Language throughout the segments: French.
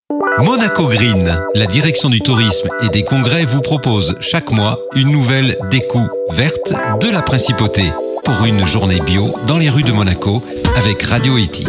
Monaco Green, la direction du tourisme et des congrès vous propose chaque mois une nouvelle découverte de la principauté pour une journée bio dans les rues de Monaco avec Radio Éthique.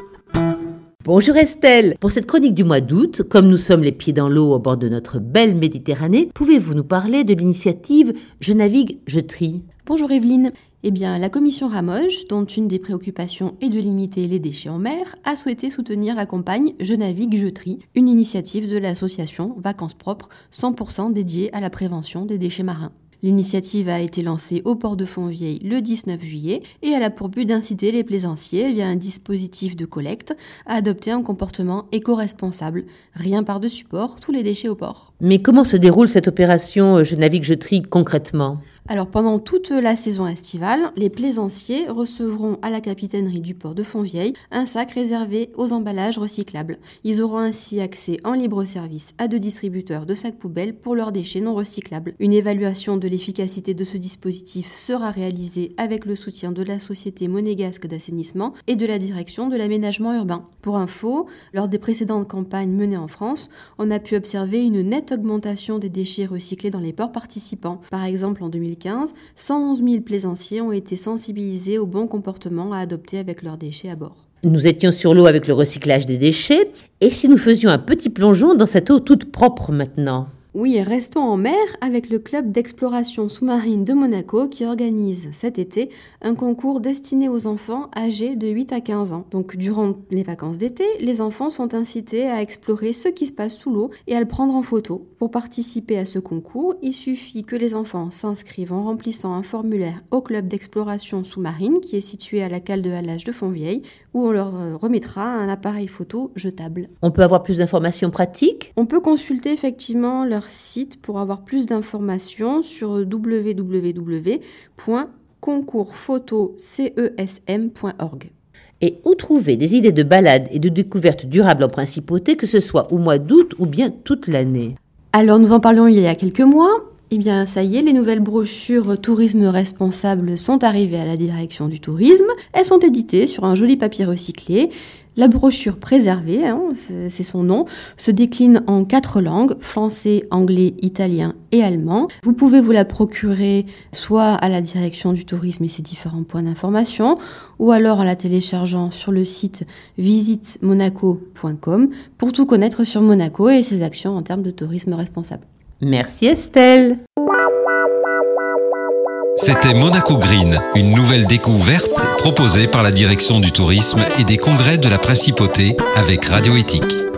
Bonjour Estelle, pour cette chronique du mois d'août, comme nous sommes les pieds dans l'eau au bord de notre belle Méditerranée, pouvez-vous nous parler de l'initiative Je navigue, je trie ? Bonjour Evelyne. La commission Ramoge, dont une des préoccupations est de limiter les déchets en mer, a souhaité soutenir la campagne Je navigue, je trie, une initiative de l'association Vacances Propres, 100% dédiée à la prévention des déchets marins. L'initiative a été lancée au port de Fontvieille le 19 juillet et elle a pour but d'inciter les plaisanciers via un dispositif de collecte à adopter un comportement éco-responsable. Rien par-dessus port, tous les déchets au port. Mais comment se déroule cette opération Je navigue, je trie concrètement ? Alors pendant toute la saison estivale, les plaisanciers recevront à la capitainerie du port de Fontvieille un sac réservé aux emballages recyclables. Ils auront ainsi accès en libre service à 2 distributeurs de sacs poubelles pour leurs déchets non recyclables. Une évaluation de l'efficacité de ce dispositif sera réalisée avec le soutien de la Société monégasque d'assainissement et de la Direction de l'aménagement urbain. Pour info, lors des précédentes campagnes menées en France, on a pu observer une nette augmentation des déchets recyclés dans les ports participants. Par exemple, en 2015, 111 000 plaisanciers ont été sensibilisés au bon comportement à adopter avec leurs déchets à bord. Nous étions sur l'eau avec le recyclage des déchets. Et si nous faisions un petit plongeon dans cette eau toute propre maintenant ? Oui, restons en mer avec le club d'exploration sous-marine de Monaco qui organise cet été un concours destiné aux enfants âgés de 8 à 15 ans. Donc durant les vacances d'été, les enfants sont incités à explorer ce qui se passe sous l'eau et à le prendre en photo. Pour participer à ce concours, il suffit que les enfants s'inscrivent en remplissant un formulaire au club d'exploration sous-marine qui est situé à la cale de halage de Fontvieille où on leur remettra un appareil photo jetable. On peut avoir plus d'informations pratiques ? On peut consulter effectivement leur site pour avoir plus d'informations sur www.concoursphoto.cesm.org. Et où trouver des idées de balades et de découvertes durables en principauté, que ce soit au mois d'août ou bien toute l'année ? Alors nous en parlions il y a quelques mois. Ça y est, les nouvelles brochures Tourisme responsable sont arrivées à la direction du tourisme. Elles sont éditées sur un joli papier recyclé. La brochure préservée, c'est son nom, se décline en 4 langues, français, anglais, italien et allemand. Vous pouvez vous la procurer soit à la direction du tourisme et ses différents points d'information, ou alors en la téléchargeant sur le site visitemonaco.com pour tout connaître sur Monaco et ses actions en termes de tourisme responsable. Merci Estelle. C'était Monaco Green, une nouvelle découverte proposée par la direction du tourisme et des congrès de la principauté avec Radio Éthique.